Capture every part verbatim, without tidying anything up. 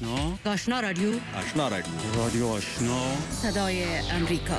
آشنا آشنا رادیو آشنا رادیو رادیو آشنا صدای امریکا.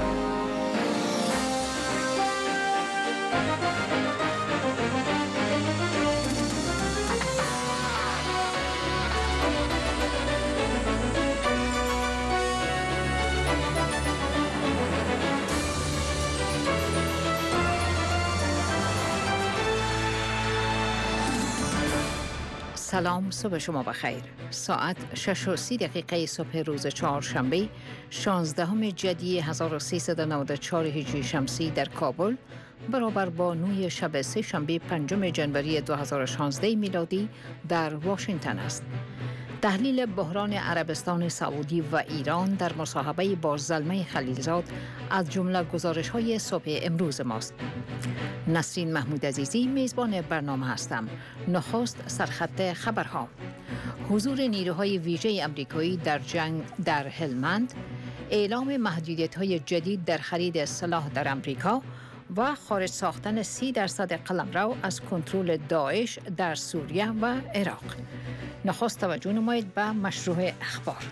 سلام، صبح شما بخیر. ساعت شش و سی دقیقه صبح روز چهارشنبه شانزدهم جدی هزار و سیصد و نود و چهار هجری شمسی در کابل برابر با نوی شب سه شنبه پنجم جنوری دو هزار و شانزده میلادی در واشنگتن است. تحلیل بحران عربستان سعودی و ایران در مصاحبه با زلمه خلیلزاد از جمله گزارش‌های صبح امروز ماست. نسرین محمود عزیزی میزبان برنامه هستم. نخست سرخط خبرها. حضور نیروهای ویژه آمریکایی در جنگ در هلمند، اعلام محدودیت‌های جدید در خرید سلاح در آمریکا و خارج ساختن سی درصد قلمرو از کنترل داعش در سوریه و عراق. نخست توجه نمایید به مشروع اخبار.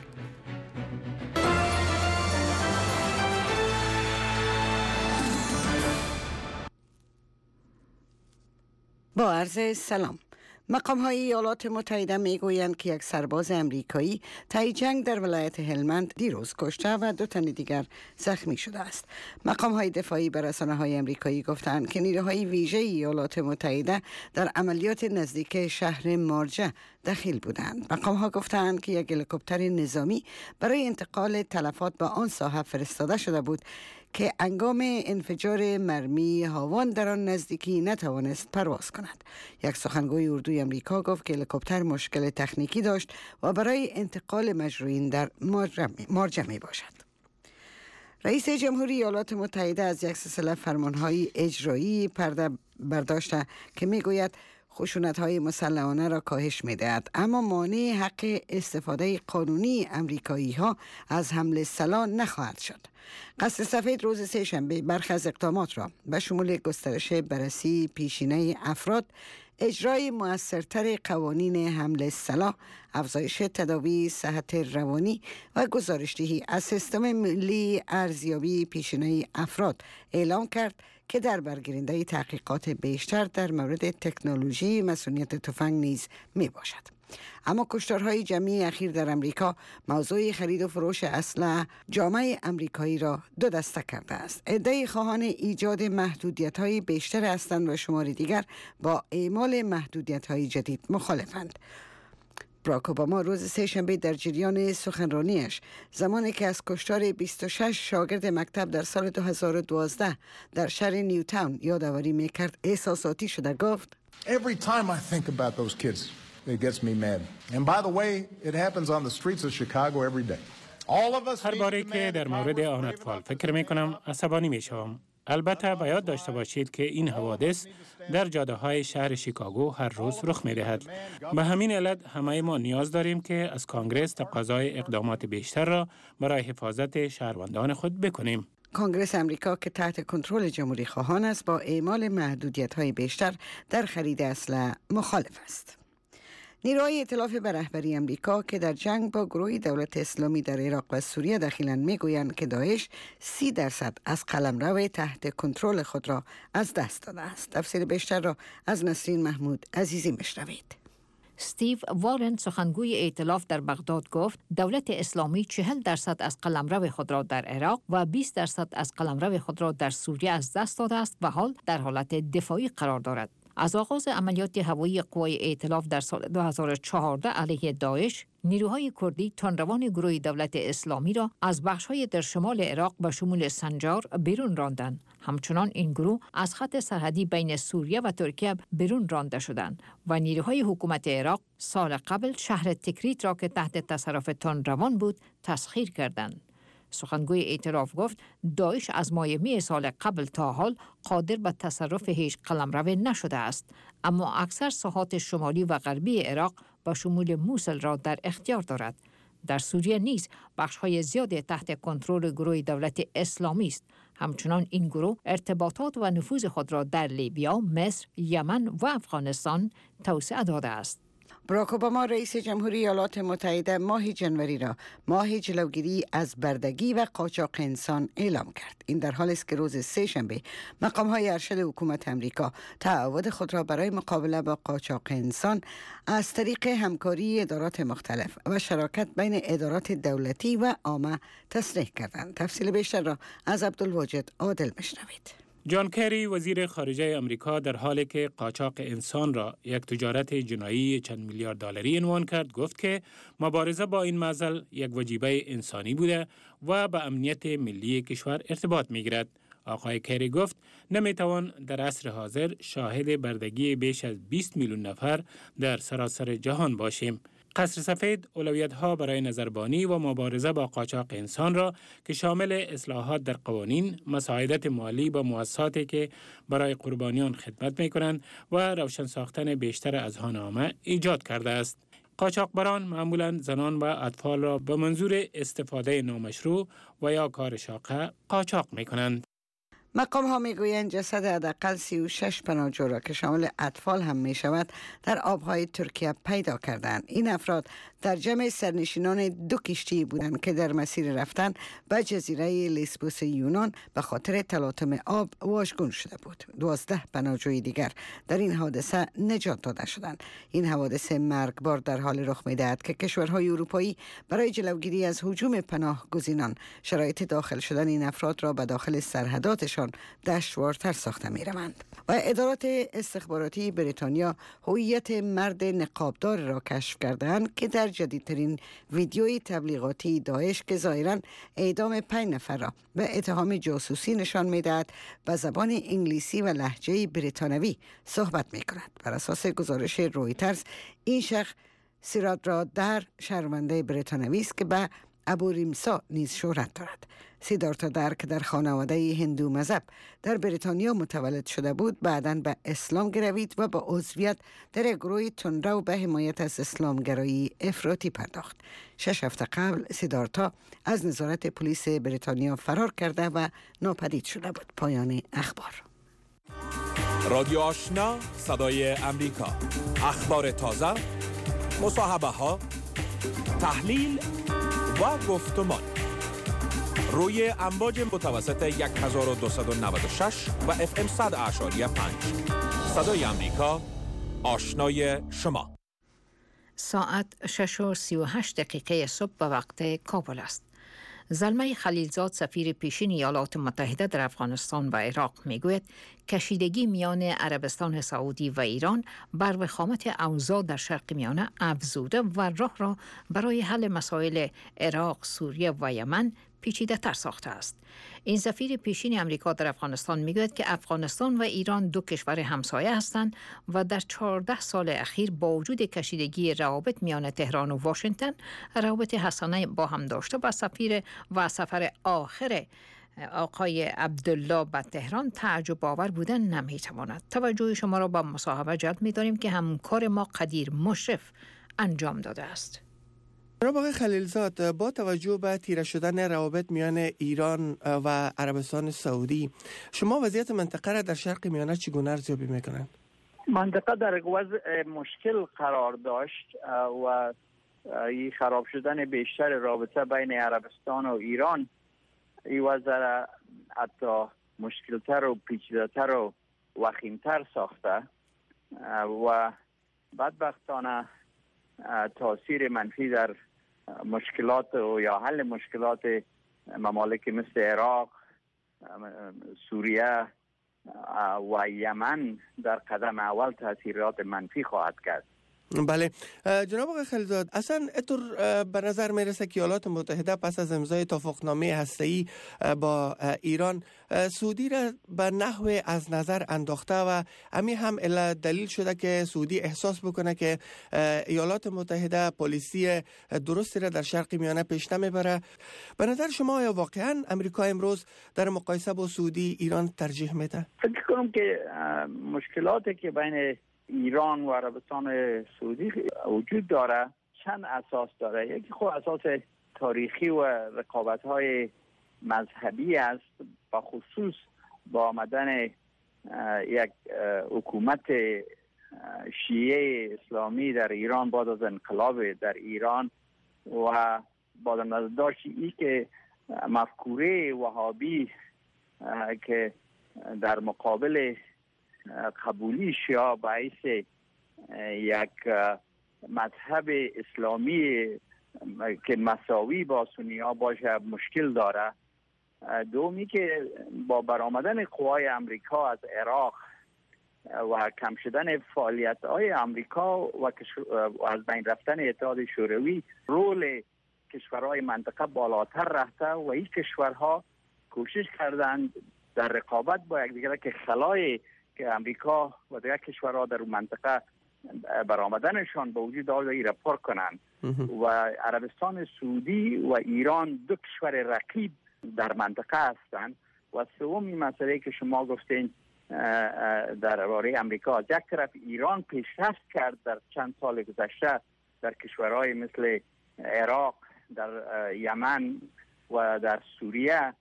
با عرض سلام. مقام‌های ایالات متحده میگویند که یک سرباز امریکایی طی جنگ در ولایت هلمند دیروز کشته و دو تن دیگر زخمی شده است. مقام‌های دفاعی به رسانه‌های امریکایی گفتند که نیروهای ویژه ایالات متحده در عملیات نزدیک شهر مارجه دخیل بودند. مقام‌ها گفتند که یک هلیکوپتر نظامی برای انتقال تلفات به آن ساحه فرستاده شده بود که انگام انفجار مرمی هاوان در آن نزدیکی نتوانست پرواز کند. یک سخنگوی اردوی آمریکا گفت که هلیکوپتر مشکل تکنیکی داشت و برای انتقال مجروحین در مارجه می باشد. رئیس جمهوری ایالات متحده از یک سلسله فرمانهای اجرایی پرده برداشته که می گوید خشونت‌های مسلحانه را کاهش می‌دهد، اما مانع حق استفاده قانونی امریکایی‌ها از حمل سلاح نخواهد شد. قصر سفید روز سه‌شنبه برخی از اقدامات را به شمول گسترش بررسی پیشینه افراد، اجرای مؤثرتر قوانین حمل سلاح، افزایش تداوی صحت روانی و گزارش‌دهی از سیستم ملی ارزیابی پیشینه افراد اعلام کرد که در برگیرنده تحقیقات بیشتر در مورد تکنولوژی مسئولیت تفنگ نیز می باشد. اما کشتارهای جمعی اخیر در امریکا موضوع خرید و فروش اسلحه جامعه امریکایی را دو دسته کرده است. عده‌ای خواهان ایجاد محدودیت‌های بیشتر هستند و شمار دیگر با اعمال محدودیت‌های جدید مخالفند. براک اوباما روز سه‌شنبه در جریان سخنرانیش زمانی که از کشتار بیست و شش شاگرد مکتب در سال دو هزار و دوازده در شهر نیوتاون یادآوری می‌کرد، احساساتی شده گفت: Every time I think about those kids, it gets me mad. And by the way, it happens on the streets of Chicago every day. All of us. هر باری که در مورد آن اطفال فکر می‌کنم عصبانی می‌شوم. البته باید داشته باشید که این حوادث در جاده‌های شهر شیکاگو هر روز رخ می‌دهد. به همین علت همه ما نیاز داریم که از کانگرس تقاضای اقدامات بیشتر را برای حفاظت شهروندان خود بکنیم. کنگره امریکا که تحت کنترل جمهوری خواهان است با اعمال محدودیت‌های بیشتر در خرید اسلحه مخالف است. نیروهای ائتلاف به رهبری امریکا که در جنگ با گروه دولت اسلامی در عراق و سوریه دخیلند میگویند که داعش سی درصد از قلمرو تحت کنترل خود را از دست داده است. تفسیر بیشتر را از نسرین محمود عزیزی میشنوید. استیو وارن سخنگوی ائتلاف در بغداد گفت دولت اسلامی چهل درصد از قلمرو خود را در عراق و بیست درصد از قلمرو خود را در سوریه از دست داده است و حال در حالت دفاعی قرار دارد. از آغاز عملیات هوایی قوای ائتلاف در سال دو هزار و چهارده علیه داعش، نیروهای کردی تندروان گروه دولت اسلامی را از بخش‌های در شمال عراق به شمول سنجار بیرون راندند. همچنان این گروه از خط سرحدی بین سوریه و ترکیه بیرون رانده شدند و نیروهای حکومت عراق سال قبل شهر تکریت را که تحت تصرف تندروان بود تسخیر کردند. سخنگوی ائتلاف گفت داعش از ماه می سال قبل تا حال قادر به تصرف هیچ قلمرو نشده است، اما اکثر ساحات شمالی و غربی عراق با شمول موصل را در اختیار دارد. در سوریه نیز بخش‌های زیادی تحت کنترل گروه دولت اسلامی است. همچنان این گروه ارتباطات و نفوذ خود را در لیبیا، مصر، یمن و افغانستان توسعه داده است. باراک اوباما رئیس جمهوری ایالات متحده ماه جنوری را ماه جلوگیری از بردگی و قاچاق انسان اعلام کرد. این در حالی است که روز سه شنبه مقام‌های ارشد حکومت آمریکا تعهد خود را برای مقابله با قاچاق انسان از طریق همکاری ادارات مختلف و شراکت بین ادارات دولتی و عامه تصریح کردند. تفصیل بیشتر را از عبدالواجد عادل بشنوید. جان کری وزیر خارجه آمریکا در حالی که قاچاق انسان را یک تجارت جنایی چند میلیارد دلاری عنوان کرد گفت که مبارزه با این معضل یک وجیبه انسانی بوده و به امنیت ملی کشور ارتباط می‌گیرد. آقای کری گفت نمیتوان در عصر حاضر شاهد بردگی بیش از بیست میلیون نفر در سراسر جهان باشیم. قصر سفید اولویت‌ها برای نظربانی و مبارزه با قاچاق انسان را که شامل اصلاحات در قوانین، مساعدت مالی با مؤسساتی که برای قربانیان خدمت می‌کنند و روشن ساختن بیشتر اذهان عامه ایجاد کرده است. قاچاقبران معمولاً زنان و اطفال را به منظور استفاده نامشروع و یا کار شاقه قاچاق می‌کنند. مقام ها می گویند جسد حداقل سی و شش پناهجو را که شامل اطفال هم می شود در آبهای ترکیه پیدا کردند. این افراد در جمع سرنشینان دو کشتی بودند که در مسیر رفتن به جزیره لیسبوس یونان به خاطر تلاطم آب واژگون شده بود. دوازده پناهجوی دیگر در این حادثه نجات داده شدند. این حوادث مرگبار در حال رخ می دهد که کشورهای اروپایی برای جلوگیری از هجوم پناهگزینان شرایط داخل شدن این افراد را به داخل سرحداتشان دشوارتر ساخته می روند. و ادارات استخباراتی بریتانیا هویت مرد نقابدار را کشف کردند که در جدیدترین ویدیوی تبلیغاتی داعش که ظاهراً اعدام پنج نفر را به اتهام جاسوسی نشان می دهد به زبان انگلیسی و لهجه بریتانوی صحبت می کند. بر اساس گزارش رویترز این شخص سیراد را در شهرونده بریتانوی است که به ابو ریمسا نیز شهرت دارد. سیدارتا در که در خانواده هندو مذهب در بریتانیا متولد شده بود بعداً به اسلام گروید و با عضویت در گروه تندرو به حمایت از اسلامگرایی افراطی پرداخت. شش هفته قبل سیدارتا از نظارت پلیس بریتانیا فرار کرده و ناپدید شده بود. پایان اخبار. رادیو آشنا صدای امریکا، اخبار تازه، مصاحبه ها، تحلیل و گفتمان روی امواج متوسط هزار و دویست و نود و شش و اف ام صد اعشاری پنج. صدای امریکا، آشنای شما. ساعت شش و سی و هشت دقیقه صبح به وقت کابل است. زلمه خلیلزاد سفیر پیشین ایالات متحده در افغانستان و عراق میگوید کشیدگی میان عربستان سعودی و ایران بر وخامت اوضاع در شرق میانه افزوده و راه را برای حل مسائل عراق، سوریه و یمن پیچیده تر ساخته است. این سفیر پیشین امریکا در افغانستان میگوید که افغانستان و ایران دو کشور همسایه هستند و در چهارده سال اخیر با وجود کشیدگی روابط میان تهران و واشنگتن روابط حسانه با هم داشته و سفیر و سفر آخر آقای عبدالله به تهران تعجب آور بودن نمیتواند. توجه شما را به مصاحبه جلب می‌داریم که همکار ما قدیر مشرف انجام داده است. جناب آقای خلیلزاد، با توجه به تیره شدن روابط میان ایران و عربستان سعودی، شما وضعیت منطقه را در شرق میانه چگونه ارزیابی میکنند؟ منطقه در وضع مشکل قرار داشت و این خراب شدن بیشتر رابطه بین عربستان و ایران این وضع حتی مشکلتر و پیچیده‌تر و وخیمتر ساخته و بدبختانه تاثیر منفی در مشکلات و یا حل مشکلات ممالک مثل عراق، سوریه و یمن در قدم اول تاثیرات منفی خواهد کرد. بله جناب آقای خلیلزاد، اصلا اینطور به نظر میرسه که ایالات متحده پس از امضای توافقنامه هسته‌ای با ایران سعودی را به نحو از نظر انداخته و همین هم دلیل شده که سعودی احساس بکنه که ایالات متحده پالیسی درستی را در شرق میانه پیش نمیبره. به نظر شما آیا واقعا امریکا امروز در مقایسه با سعودی ایران ترجیح میده؟ فکر کنم که مشکلاتی که بین ایران و عربستان سعودی وجود داره چند اساس داره. یکی خود اساس تاریخی و رقابت‌های مذهبی است، با خصوص با آمدن یک حکومت شیعه اسلامی در ایران بعد از انقلاب در ایران و با نظر داشت ای که مفکوره وهابی که در مقابل قبولی شیعه باعث یک مذهب اسلامی که مساوی با سنی ها باشه مشکل داره. دومی که با برآمدن قوای امریکا از عراق و کم شدن فعالیت های امریکا و از بین رفتن اتحاد شوروی رول کشورهای منطقه بالاتر رفته و این کشورها کوشش کردند در رقابت با یکدیگر که خلای که امریکا و دیگر کشورها در منطقه برآمدنشان به وجود آمده را پر کنند و عربستان سعودی و ایران دو کشور رقیب در منطقه هستند. و سومی مسئله که شما گفتین درباره امریکا، از یک طرف ایران پیشرفت کرد در چند سال گذشته در کشورهای مثل عراق، در یمن و در سوریه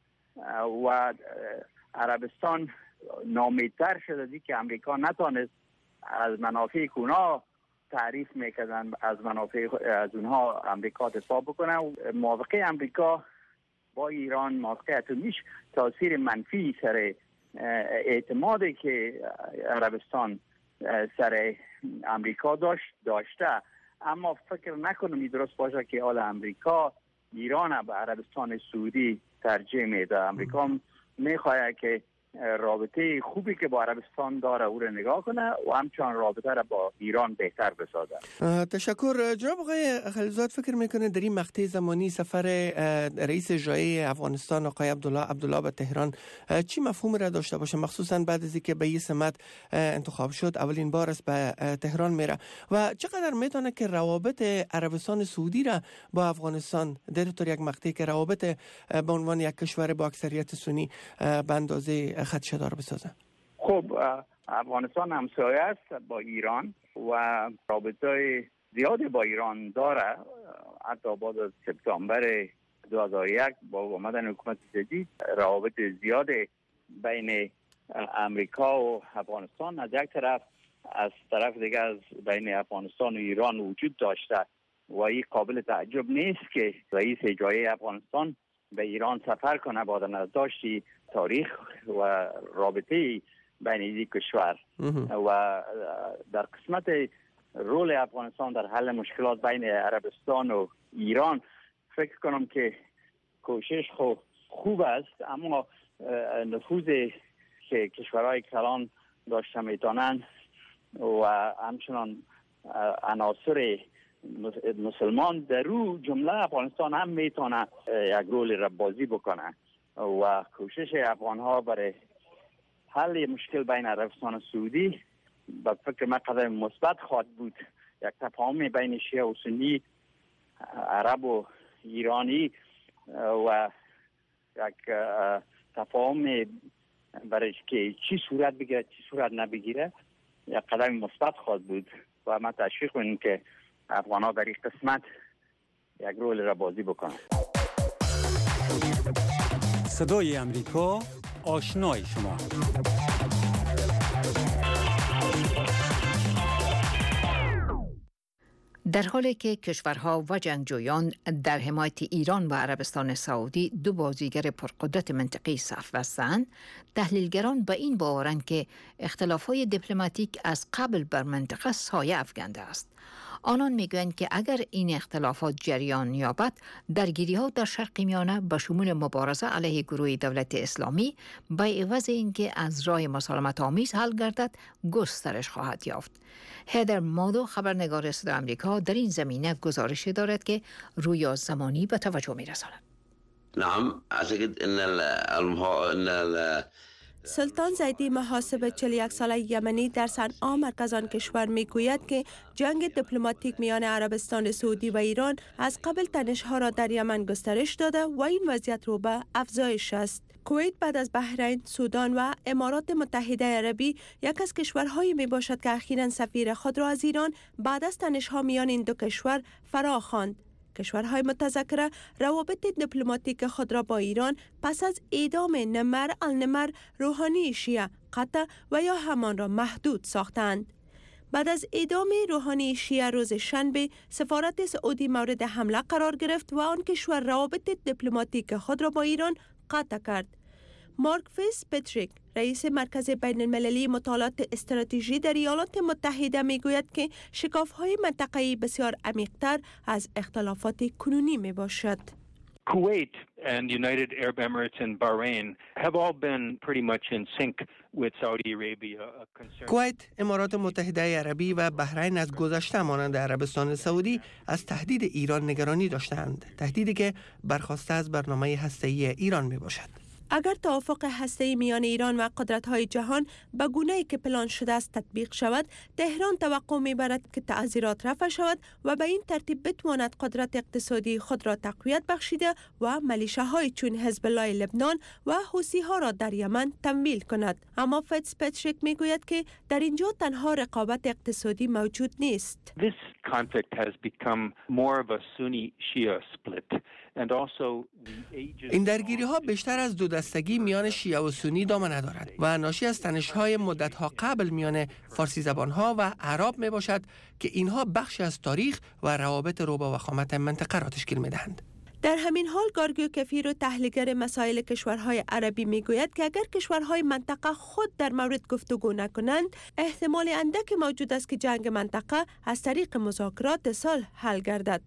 و عربستان نامیدتر شده که امریکا نتانست از منافع اونا تعریف میکردن از منافع از اونها امریکا دفاع بکنه. موافقه امریکا با ایران، موافقه اتمیش تاثیر منفی سر اعتمادی که عربستان سر امریکا داشت داشته. اما فکر نکنم درست باشه که حال امریکا ایران به عربستان سعودی ترجیح میده. امریکا میخواد که رابطه خوبی که با عربستان داره او را نگاه کنه و همچنان رابطه را با ایران بهتر بسازه. تشکر. جناب آقای خلیلزاد، فکر میکنه در این مقطع زمانی سفر رئیس جای افغانستان آقای عبدالله عبدالله به تهران چی مفهوم را داشته باشه، مخصوصا بعد از اینکه به این سمت انتخاب شد اولین بار است به تهران میره و چقدر میتونه که روابط عربستان سعودی را با افغانستان در طور یک مقطعی که روابط به عنوان یک کشور با اکثریت سنی به اندازه خدشه‌دار بسازه؟ خب افغانستان همسایه است با ایران و رابطه زیادی با ایران داره. حتی بعد از سپتامبر دو هزار و یک با آمدن حکومت جدید روابط زیاد بین امریکا و افغانستان از یک طرف، از طرف دیگر از بین افغانستان و ایران وجود داشته و این قابل تعجب نیست که رئیس جای افغانستان به ایران سفر کنه با نظر تاریخ و رابطه بین این کشور و در قسمت رول افغانستان در حل مشکلات بین عربستان و ایران فکر کنم که کوشش خو خوب است، اما نفوذ که کشورهای کلان داشته میتونند و همچنان عناصر مسلمان در رو جمله افغانستان هم میتونه یک رول را بازی بکنه و کوشش افغان ها برای حل مشکل بین عربستان و سعودی به فکر من قدم مثبت خواهد بود. یک تفاهم بین شیعه و سنی، عرب و ایرانی و یک تفاهم برای که چی صورت بگیره چی صورت نبگیره یک قدم مثبت خواهد بود و من تشویق میکنم که افغان ها در این قسمت یک رول را بازی بکنن. صدای امریکا، آشنای شما. در حالی که کشورها و جنگجویان در حمایت ایران و عربستان سعودی دو بازیگر پرقدرت منطقی صف بستند، تحلیلگران به این باورند که اختلافات دیپلماتیک از قبل بر منطقه سایه افکنده است. آنان میگویند که اگر این اختلافات جریان یابد، درگیری‌ها در شرق میانه به شمول مبارزه علیه گروه دولت اسلامی به عوض اینکه از راه مسالمت آمیز حل گردد گسترش خواهد یافت. هیدر مادو، خبرنگار صدای آمریکا، در این زمینه گزارش دارد که رویا زمانی به توجه می‌رساند. نعم اعتقد ان ان سلطان زیدی محاسب چهل و یک ساله یمنی در صنعا مرکز آن کشور میگوید که جنگ دیپلماتیک میان عربستان سعودی و ایران از قبل تنش‌ها را در یمن گسترش داده و این وضعیت رو به افزایش است. کویت بعد از بحرین، سودان و امارات متحده عربی یک از کشورهایی می باشد که اخیراً سفیر خود را از ایران بعد از تنش‌ها میان این دو کشور فرا خواند. کشورهای متذکره روابط دیپلماتیک خود را با ایران پس از اعدام نمر النمر روحانی شیعه قطع و یا همان را محدود ساختند. بعد از اعدام روحانی شیعه روز شنبه، سفارت سعودی مورد حمله قرار گرفت و آن کشور روابط دیپلماتیک خود را با ایران قطع کرد. مارک فیس پتریک، رئیس مرکز بین المللی مطالعات استراتژی در ایالات متحده میگوید که شکاف‌های منطقه‌ای بسیار عمیق‌تر از اختلافات کنونی میباشد. Kuwait and United Arab Emirates and Bahrain have all been pretty much in sync with Saudi Arabia. کویت، امارات متحده عربی و بحرین از گذشته مانند عربستان سعودی از تهدید ایران نگرانی داشتند، تهدیدی که برخواسته از برنامه هسته‌ای ایران میباشد. اگر توافق هسته‌ای میان ایران و قدرت‌های جهان به گونه‌ای که پلان شده است تطبیق شود، تهران توقع می‌برد که تعزیرات رفع شود و به این ترتیب بتواند قدرت اقتصادی خود را تقویت بخشیده و ملیشه‌های چون حزب الله لبنان و حوثی‌ها را در یمن تمویل کند. اما فیتس پتریک میگوید که در اینجا تنها رقابت اقتصادی موجود نیست. This conflict has become more of a Sunni-Shia split. این درگیری ها بیشتر از دو دستگی میان شیعه و سنی دامنه دارد و ناشی از تنش های مدت ها قبل میان فارسی زبان ها و عرب می باشد که اینها بخشی از تاریخ و روابط رو با وخامت منطقه را تشکیل می دهند. در همین حال گارگو کفیر و تحلیلگر مسائل کشورهای عربی میگوید که اگر کشورهای منطقه خود در مورد گفتگو نکنند، احتمال اندک موجود است که جنگ منطقه از طریق مذاکرات صلح حل گردد.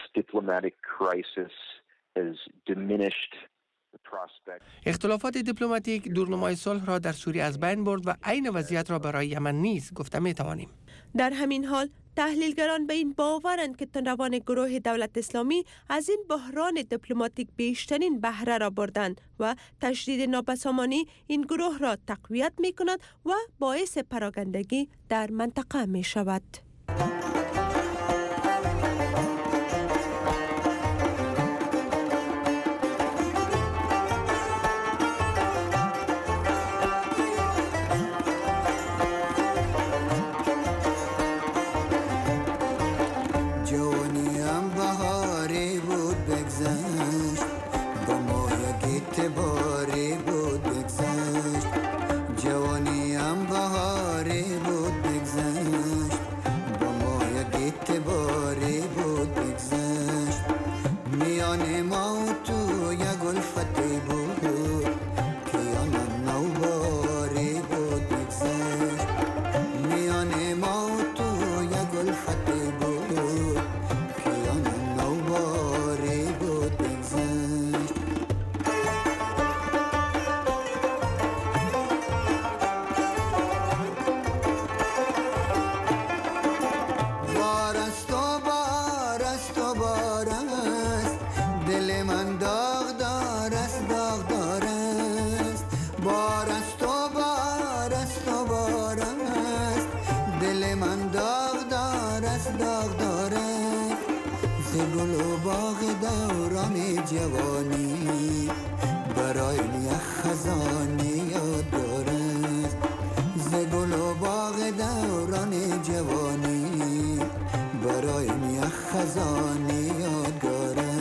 اختلافات دیپلماتیک دورنمای صلح را در سوریه از بین برد و عین وضعیت را برای یمن نیز گفته می توانیم. در همین حال تحلیلگران به این باورند که تنروان گروه دولت اسلامی از این بحران دیپلماتیک بیشترین بهره را بردند و تشدید نابسامانی این گروه را تقویت می کند و باعث پراگندگی در منطقه می شود. جوانی برای یه خزانی یاد دارد، ز گل و باغ دوران جوانی برای یه خزانی یاد دارد.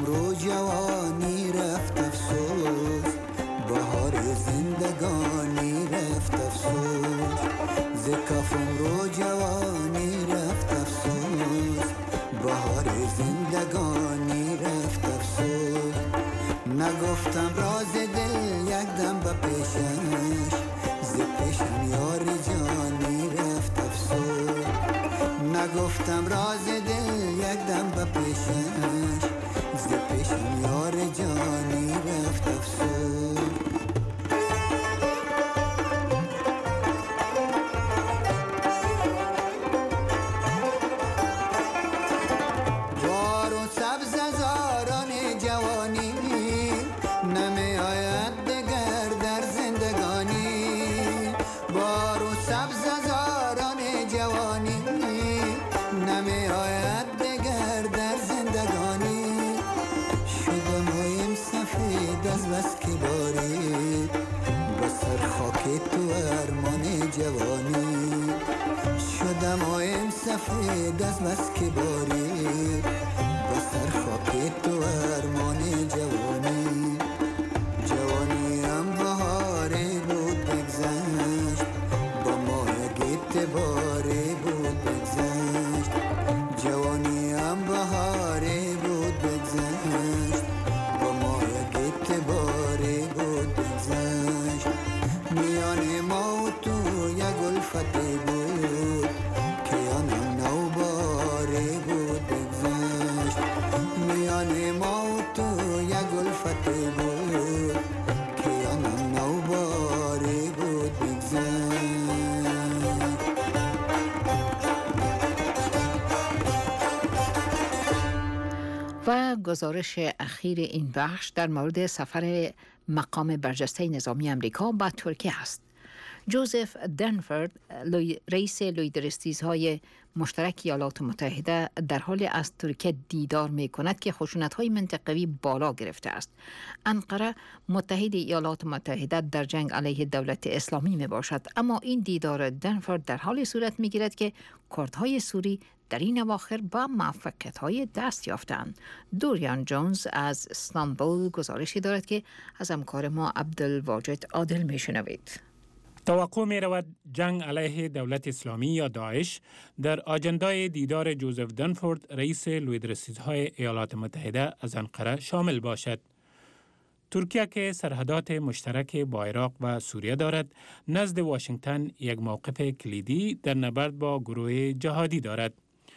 جوانی رفت افسوس، بهار زندگانی تو ارمان جوانی شدم آیم سفید از بس که باری با سر خاک تو ارمان جوانی جوانیم بهاری بود بگذشت با ما گیت باری بود بگذشت جوانیم بهاری بود بگذشت با ما گیت باری بود بگذشت میان ما و تو یک الفتی بود که آنم نوباری بود بگذشت میان ما و تو یک الفتی بود که آنم نوباری بود بگذشت و گزارش اخیر این بخش در مورد سفر مقام برجسته نظامی امریکا به ترکیه است. جوزف دنفورد رئیس لویدرستیزهای مشترک ایالات متحده در حال از ترکیه دیدار می کند که خشونت‌های منطقوی بالا گرفته است. انقره متحد ایالات متحده در جنگ علیه دولت اسلامی می باشد، اما این دیدار دنفورد در حال صورت می گیرد که کردهای سوری در این اواخر با موفقیت‌های دست یافتند. دوریان جونز از استانبول گزارشی دارد که از همکار ما عبدالواجد عادل می شنوید. توقع می رود جنگ علیه دولت اسلامی یا داعش در آجندای دیدار جوزف دنفورد رئیس لویدرستیزهای ایالات متحده از انقره شامل باشد. ترکیه که سرحدات مشترک با عراق و سوریه دارد، نزد واشنگتن یک موقف کلیدی در نبرد با گروه جهادی دارد.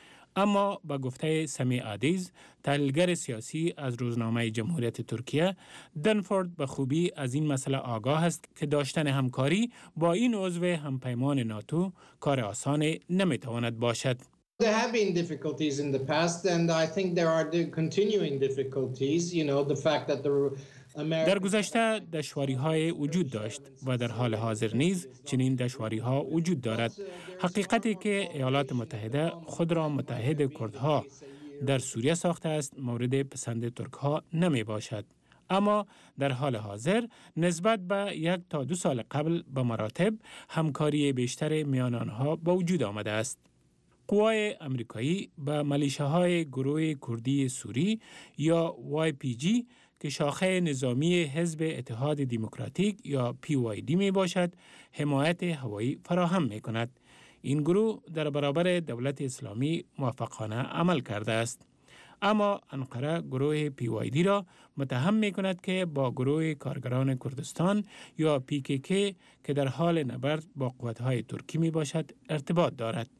اما با گفته سمی عادیز، تحلیلگر سیاسی از روزنامه جمهوریت ترکیه، دنفورد به خوبی از این مسئله آگاه است که داشتن همکاری با این عضو همپیمان ناتو کار آسان نمیتواند باشد. There have been difficulties in the past and I think there are the continuing difficulties, you know, the fact that the در گذشته دشواری های وجود داشت و در حال حاضر نیز چنین دشواری ها وجود دارد. حقیقتی که ایالات متحده خود را متحد کردها در سوریه ساخته است مورد پسند ترک ها نمی باشد. اما در حال حاضر نسبت به یک تا دو سال قبل به مراتب همکاری بیشتر میان آنها به وجود آمده است. قوای امریکایی به ملیشه‌های گروه کردی سوری یا وای پی جی که شاخه نظامی حزب اتحاد دموکراتیک یا پی وای دی می باشد، حمایت هوایی فراهم می کند. این گروه در برابر دولت اسلامی موفقانه عمل کرده است. اما انقره گروه پی وای دی را متهم می کند که با گروه کارگران کردستان یا پی کی کی که در حال نبرد با قوت‌های ترکی می باشد ارتباط دارد.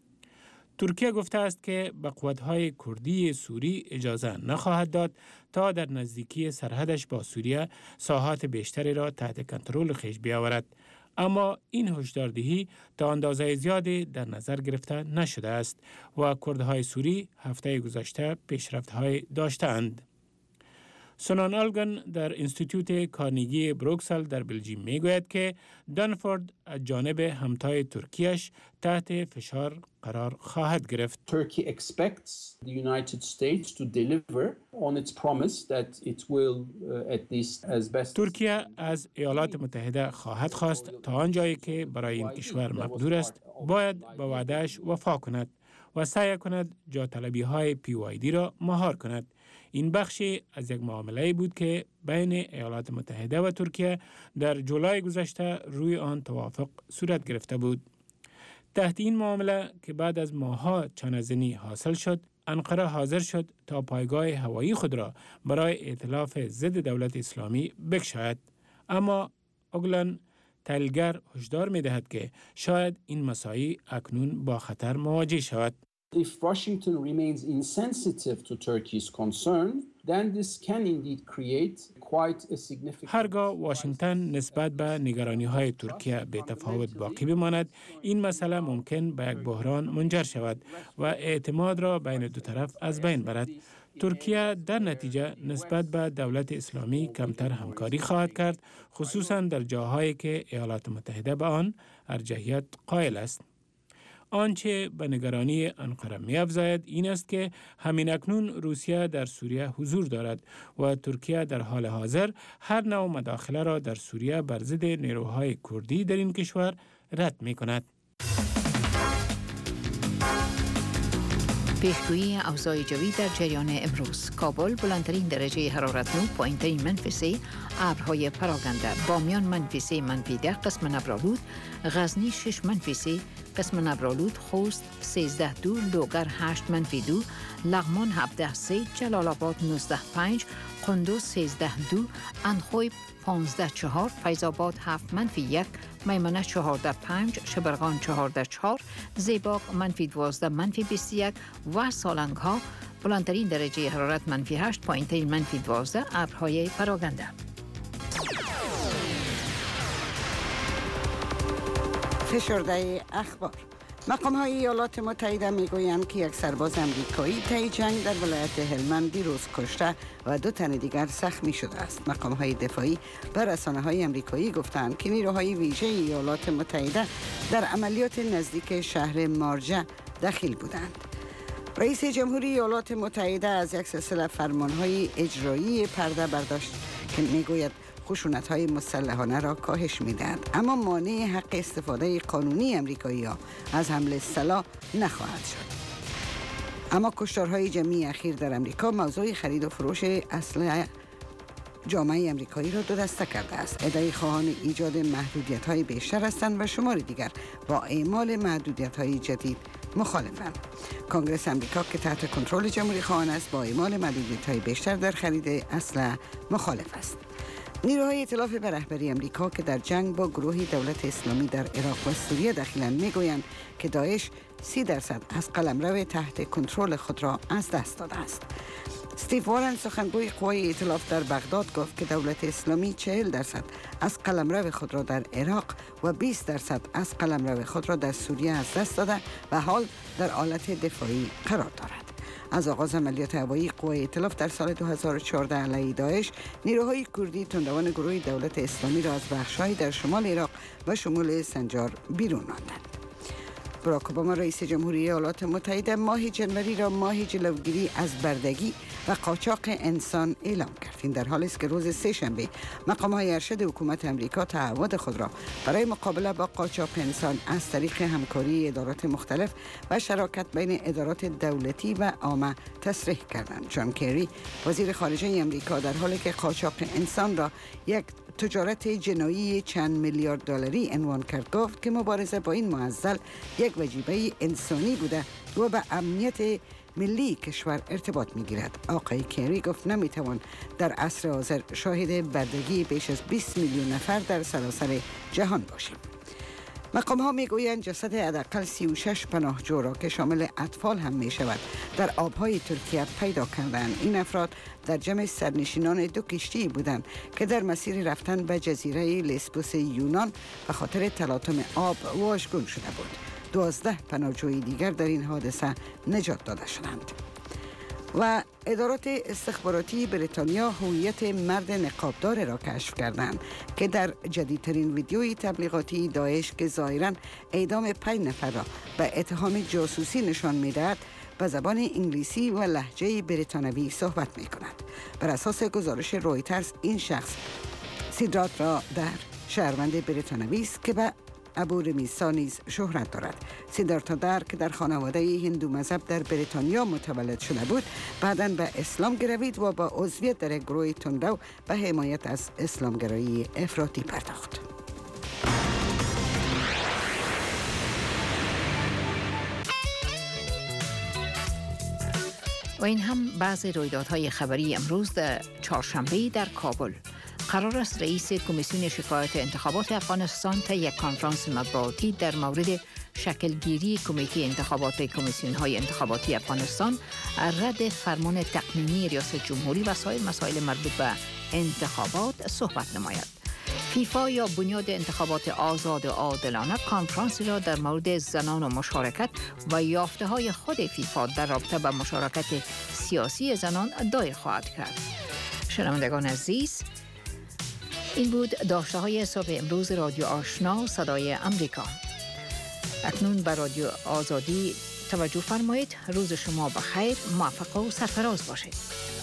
ترکیه گفته است که به قوت‌های کردی سوری اجازه نخواهد داد تا در نزدیکی سرحدش با سوریه ساحات بیشتری را تحت کنترل خویش بیاورد، اما این هشداردهی تا اندازه زیادی در نظر گرفته نشده است و کردهای سوری هفته گذشته پیشرفت‌های داشته‌اند. سونان آلگن در انستیتوت کارنگی بروکسل در بلژیم میگوید که دنفورد از جانب همتای ترکیش تحت فشار قرار خواهد گرفت. Turkey expects the United States to deliver on its promise that it will uh, at least as best ترکیه از ایالات متحده خواهد خواست تا آنجایی که برای این کشور مقدور است باید به وعده‌اش وفا کند و سعی کند جا طلبی های پی وای دی را مهار کند. این بخشی از یک معامله بود که بین ایالات متحده و ترکیه در جولای گذشته روی آن توافق صورت گرفته بود. تحت این معامله که بعد از ماه‌ها چانه‌زنی حاصل شد، انقره حاضر شد تا پایگاه هوایی خود را برای ائتلاف ضد دولت اسلامی بگشاید. اما اوگلن تحلیلگر هشدار می‌دهد که شاید این مساعی اکنون با خطر مواجه شود. If Washington remains insensitive to Turkey's concern, then this can indeed create quite a significant. هرگاه واشنگتن نسبت به نگرانی‌های ترکیه به تفاوت باقی بماند، این مسئله ممکن به یک بحران منجر شود و اعتماد را بین دو طرف از بین برد. ترکیه در نتیجه نسبت به دولت اسلامی کمتر همکاری خواهد کرد، خصوصا در جاهایی که ایالات متحده به آن ارجحیت قائل است. آنچه به نگرانی انقره می افزاید این است که همین اکنون روسیه در سوریه حضور دارد و ترکیه در حال حاضر هر نوع مداخله را در سوریه بر ضد نیروهای کردی در این کشور رد می کند. پیشگویی اوضاع جوی در جریان امروز: کابل بلندترین درجه حرارت نه، پایینترین منفی سه، ابرهای پراکنده، بامیان منفی سه منفی ده قسم نبرالود، غزنی شش منفی سه قسم نبرالود، خوست سیزده دو، لوگر هشت منفی دو، لغمان هفده سه، جلال آباد نوزده پنج، قندوز سیزده دو، اندخوی پانزده چهار، فیض آباد هفت منفی یک، میمنه چهارده پنج، شبرغان چهارده چهار، زیباق منفی دوازده منفی بیست و یک و سالنگ ها بلندترین درجه حرارت منفی هشت، پایینترین منفی دوازده، ابرهای پراکنده. فشرده اخبار: مقام های ایالات متحده می گویند که یک سرباز امریکایی طی جنگ در ولایت هلمند دیروز کشته و دو تن دیگر زخمی شده است. مقام های دفاعی و رسانه های امریکایی گفتند که نیروهای ویژه ایالات متحده در عملیات نزدیک شهر مارجه دخیل بودند. رئیس جمهوری ایالات متحده از یک سلسله فرمانهای اجرایی پرده برداشت که می گوید خشونت‌های مسلحانه را کاهش می‌دهد، اما مانع حق استفاده قانونی امریکایی‌ها از حمل سلاح نخواهد شد. اما کشتارهای جمعی اخیر در امریکا موضوع خرید و فروش اسلحه جامعه امریکایی را دو دسته کرده است. عده‌ای خواهان ایجاد محدودیت‌های بیشتر هستند و شمار دیگر با اعمال محدودیت‌های جدید مخالفند. کنگره امریکا که تحت کنترل جمهوری خواهان است با اعمال محدودیت‌های بیشتر در خرید اسلحه مخالف است. نیروهای ائتلاف به رهبری امریکا که در جنگ با گروه دولت اسلامی در عراق و سوریه دخیلند میگویند که داعش سی درصد از قلمرو تحت کنترل خود را از دست داده است. استیو وارن سخنگوی قوای ائتلاف در بغداد گفت که دولت اسلامی چهل درصد از قلمرو خود را در عراق و بیست درصد از قلمرو خود را در سوریه از دست داده و حال در حالت دفاعی قرار دارد. از آغاز عملیات هوایی قوای ائتلاف در سال دو هزار و چهارده علیه داعش، نیروهای کردی تندروان گروه دولت اسلامی را از بخش‌های در شمال عراق و شمال سنجار بیرون راندند. باراک اوباما رئیس جمهوری ایالات متحده ماه جنوری را ماه جلوگیری از بردگی و قاچاق انسان اعلام کرد. این در حالی است که روز سه شنبه مقام‌های ارشد حکومت امریکا تعهد خود را برای مقابله با قاچاق انسان از طریق همکاری ادارات مختلف و شراکت بین ادارات دولتی و عامه تصریح کردند. جان کری وزیر خارجه امریکا در حالی که قاچاق انسان را یک تجارت جنایی چند میلیارد دلاری عنوان کرد، گفت که مبارزه با این معضل یک وجیبه انسانی بوده و به امنیت ملی کشور ارتباط می‌گیرد. آقای کری گفت نمی‌توان در عصر حاضر شاهد بردگی بیش از بیست میلیون نفر در سراسر جهان باشیم. مقام ها می گویند جسد حداقل سی و شش پناهجو را که شامل اطفال هم می شود در آبهای ترکیه پیدا کردند. این افراد در جمع سرنشینان دو کشتی بودند که در مسیر رفتن به جزیره لسبوس یونان به خاطر تلاطم آب واژگون شده بود. دوازده پناهجوی دیگر در این حادثه نجات داده شدند. و ادارات استخباراتی بریتانیا هویت مرد نقابدار را کشف کردند که در جدیدترین ویدیوی تبلیغاتی داعش که ظاهراً اعدام پنج نفر را به اتهام جاسوسی نشان می‌دهد به زبان انگلیسی و لهجه بریتانوی صحبت می‌کند. بر اساس گزارش رویترز این شخص سیدرات را در شهروند بریتانوی است که به ابو رمیسا نیز شهرت دارد. سیدارتا در که در خانواده هندو مذهب در بریتانیا متولد شده بود، بعداً به اسلام گروید و با عضویت در گروه تندرو به حمایت از اسلامگرایی افراطی پرداخت. و این هم بعض رویدادهای خبری امروز در چهارشنبه در کابل. قرار است رئیس کمیسیون شکایات انتخابات افغانستان تا یک کنفرانس مطبوعاتی در مورد شکلگیری کمیته انتخابات کمیسیون‌های انتخاباتی افغانستان، رد فرمان تقنینی ریاست جمهوری و سایر مسائل مربوط به انتخابات صحبت نماید. فیفا یا بنیاد انتخابات آزاد و عادلانه کنفرانسی را در مورد زنان و مشارکت و یافته‌های خود فیفا در رابطه با مشارکت سیاسی زنان دایر خواهد کرد. شنوندگان عزیز، این بود داشته های صبح امروز رادیو آشنا صدای امریکا. اکنون به رادیو آزادی توجه فرمایید. روز شما بخیر، موفق و سرفراز باشید.